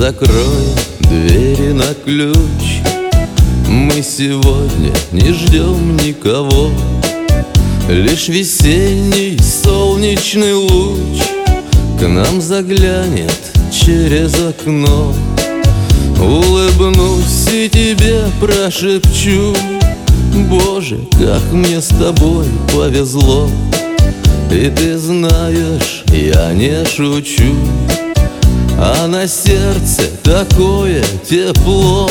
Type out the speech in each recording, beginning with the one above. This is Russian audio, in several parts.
Закроем двери на ключ. Мы сегодня не ждем никого. Лишь весенний солнечный луч к нам заглянет через окно. Улыбнусь и тебе прошепчу: Боже, как мне с тобой повезло. И ты знаешь, я не шучу, а на сердце такое тепло.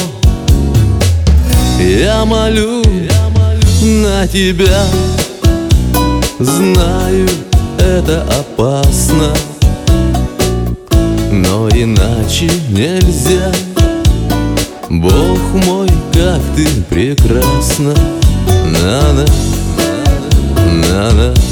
Я молю на тебя, знаю, это опасно, но иначе нельзя. Бог мой, как ты прекрасна. На-на, на-на.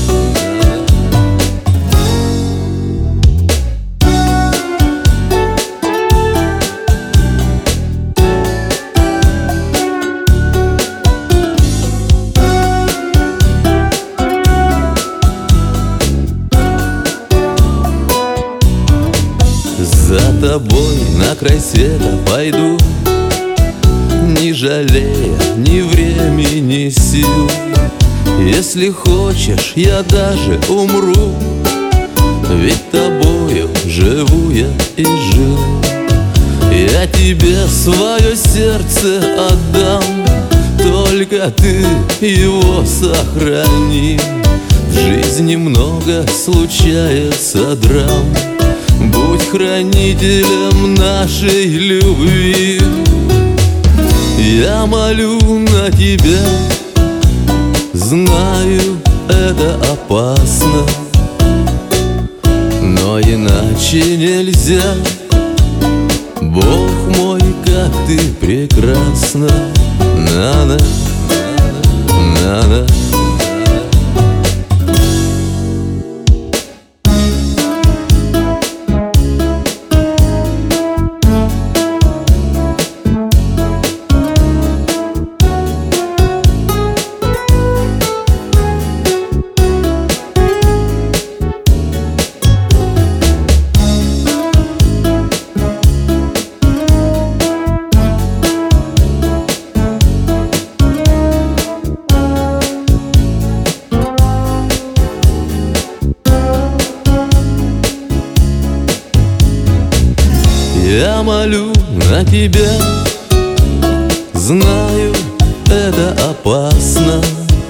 За тобой на край света пойду, не жалея ни времени, ни сил. Если хочешь, я даже умру, ведь тобою живу я и жил. Я тебе свое сердце отдам, только ты его сохрани. В жизни много случается драм, будь хранителем нашей любви. Я молю на тебя, знаю, это опасно, но иначе нельзя. Бог мой, как ты прекрасна. На-на, на-на. Я молю на тебя, знаю, это опасно,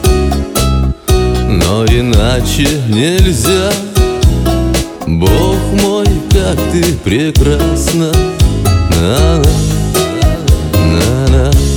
но иначе нельзя. Бог мой, как ты прекрасна. На-на, на-на.